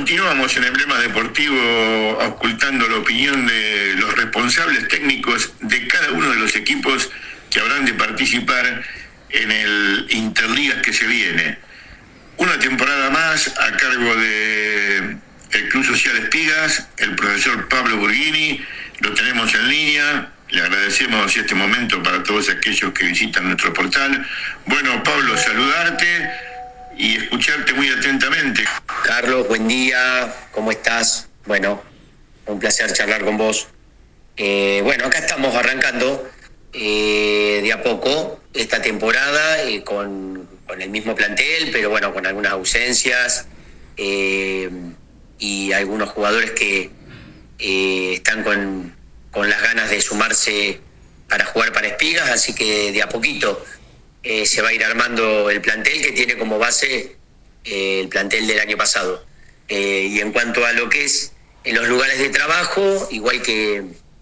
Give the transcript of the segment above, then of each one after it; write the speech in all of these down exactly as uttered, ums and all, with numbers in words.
Continuamos en Emblema Deportivo ocultando la opinión de los responsables técnicos de cada uno de los equipos que habrán de participar en el Interligas que se viene. Una temporada más a cargo de el Club Social Espigas, el profesor Pablo Burguini, lo tenemos en línea. Le agradecemos este momento para todos aquellos que visitan nuestro portal. Bueno, Pablo, saludarte y escucharte muy atentamente. Carlos, buen día, ¿cómo estás? Bueno, un placer charlar con vos. Eh, bueno, acá estamos arrancando eh, de a poco esta temporada eh, con, con el mismo plantel, pero bueno, con algunas ausencias eh, y algunos jugadores que eh, están con, con las ganas de sumarse para jugar para Espigas, así que de a poquito Eh, se va a ir armando el plantel que tiene como base eh, el plantel del año pasado. Eh, y en cuanto a lo que es en los lugares de trabajo, igual que,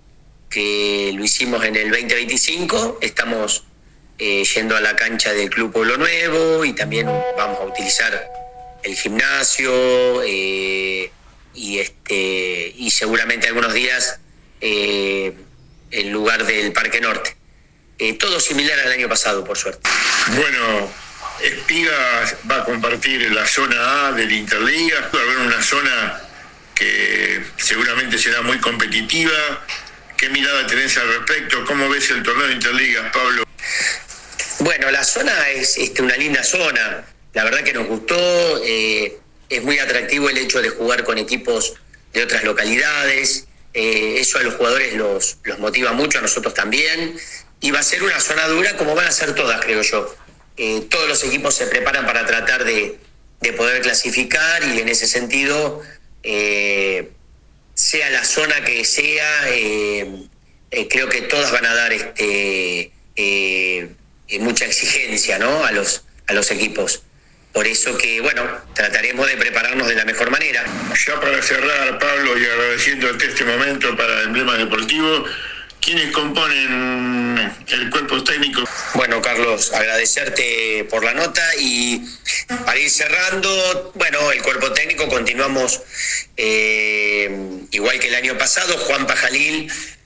que lo hicimos en el veinte veinticinco, estamos eh, yendo a la cancha del Club Pueblo Nuevo y también vamos a utilizar el gimnasio eh, y, este, y seguramente algunos días eh, el lugar del Parque Norte. Eh, todo similar al año pasado, por suerte. Bueno, Espigas va a compartir la zona A del Interligas. Va a haber una zona que seguramente será muy competitiva. ¿Qué mirada tenés al respecto? ¿Cómo ves el torneo de Interligas, Pablo? Bueno, la zona es este, una linda zona. La verdad que nos gustó. Eh, es muy atractivo el hecho de jugar con equipos de otras localidades. Eh, eso a los jugadores los, los motiva mucho, a nosotros también. Y va a ser una zona dura como van a ser todas, creo yo. Eh, todos los equipos se preparan para tratar de, de poder clasificar y en ese sentido, eh, sea la zona que sea, eh, eh, creo que todas van a dar este, eh, mucha exigencia, ¿no? a, los, a los equipos. Por eso que, bueno, trataremos de prepararnos de la mejor manera. Ya para cerrar, Pablo, y agradeciéndote este momento para Emblema Deportivo, ¿quiénes componen el cuerpo técnico? Bueno, Carlos, agradecerte por la nota y para ir cerrando, bueno, el cuerpo técnico continuamos eh, igual que el año pasado. Juan Pajalil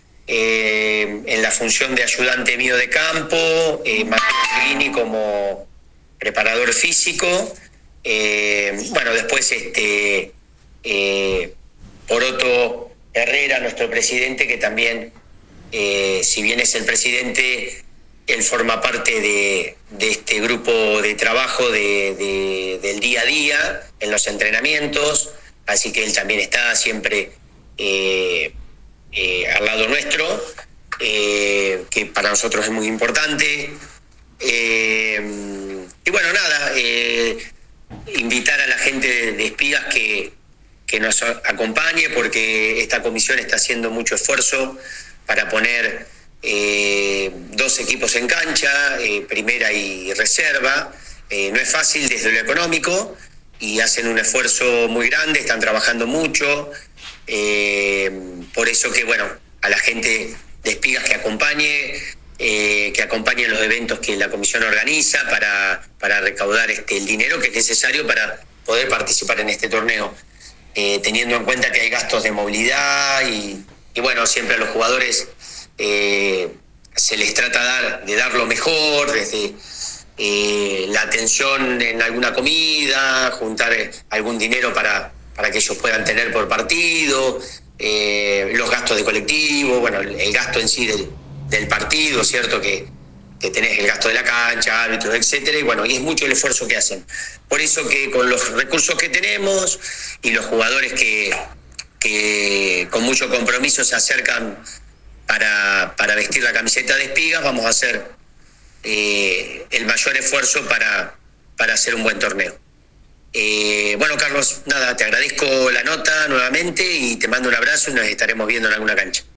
eh, en la función de ayudante mío de campo, eh, Mateo Guini como preparador físico. Eh, bueno, después este eh, Poroto Herrera, nuestro presidente, que también Eh, si bien es el presidente, él forma parte de, de este grupo de trabajo de, de, del día a día en los entrenamientos, así que él también está siempre eh, eh, al lado nuestro, eh, que para nosotros es muy importante. Eh, y bueno, nada, eh, invitar a la gente de, de Espigas que, que nos acompañe, porque esta comisión está haciendo mucho esfuerzo para poner eh, dos equipos en cancha, eh, primera y reserva. Eh, no es fácil desde lo económico y hacen un esfuerzo muy grande, están trabajando mucho. Eh, por eso que, bueno, a la gente de Espigas que acompañe, eh, que acompañe los eventos que la comisión organiza para, para recaudar este, el dinero que es necesario para poder participar en este torneo. Eh, teniendo en cuenta que hay gastos de movilidad y Y bueno, siempre a los jugadores eh, se les trata de dar, de dar lo mejor, desde eh, la atención en alguna comida, juntar algún dinero para, para que ellos puedan tener por partido, eh, los gastos de colectivo, bueno, el, el gasto en sí del, del partido, ¿cierto? Que, que tenés el gasto de la cancha, árbitros, etcétera, y bueno, y es mucho el esfuerzo que hacen. Por eso que con los recursos que tenemos y los jugadores que... que con mucho compromiso se acercan para, para vestir la camiseta de Espigas, vamos a hacer eh, el mayor esfuerzo para, para hacer un buen torneo. Eh, bueno, Carlos, nada, te agradezco la nota nuevamente y te mando un abrazo y nos estaremos viendo en alguna cancha.